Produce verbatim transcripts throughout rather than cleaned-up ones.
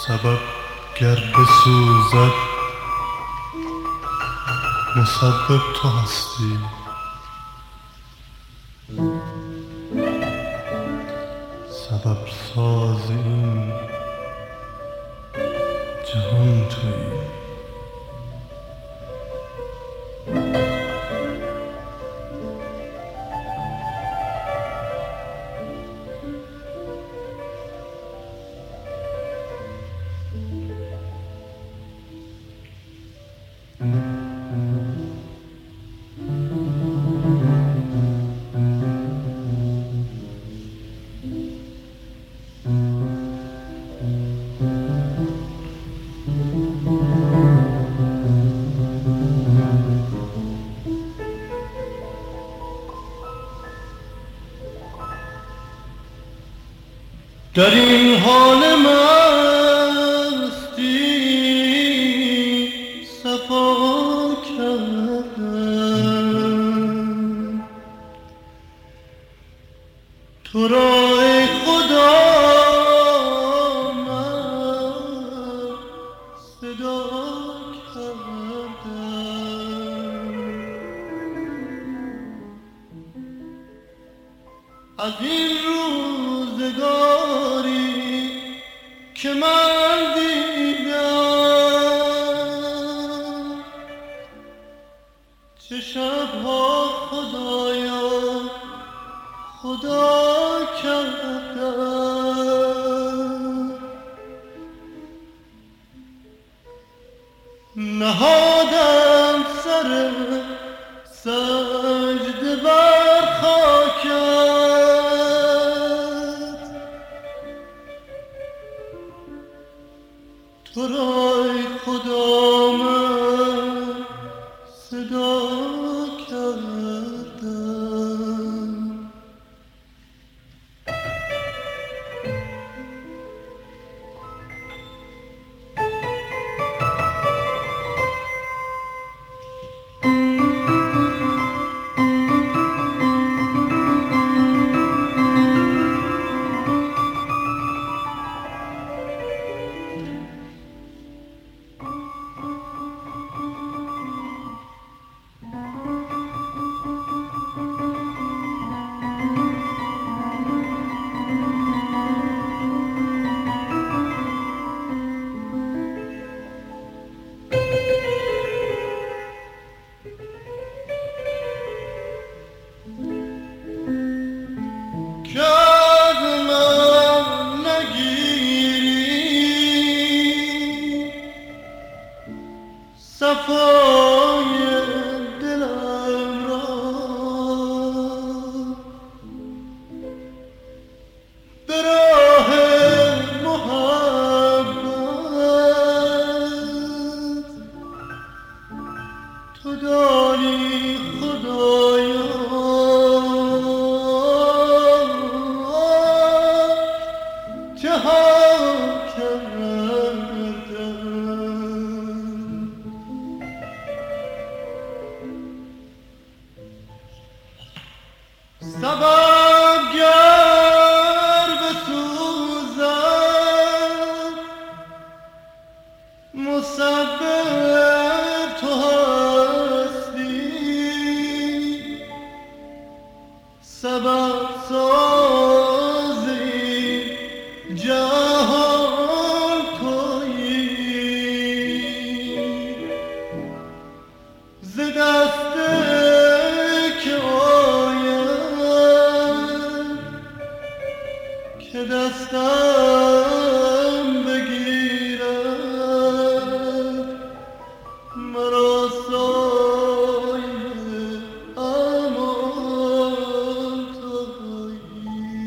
سبب گر بسوزد مسبب تو هستی. سبب ساز این جهان تویی. در این حال مستی صفا کردم تو را ای خدا من صدا کردم. از این روزگاری که من دیدم چه شبها خدایا خدا کردم. نهادم سر سجده بر خاکت تو را ای خدا من صدا کردم. صفای دلم را به راه محبت تو دانی خدایا چه ها کردم. سبب گر بسوزد مسبب تو هستی. سبب سازی جهان تویی. ز دست که دستم بگیرد مرا سایه امان تویی.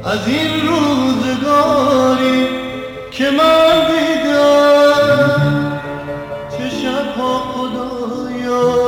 از این روزگاری که من دیدم چه شبها خدایا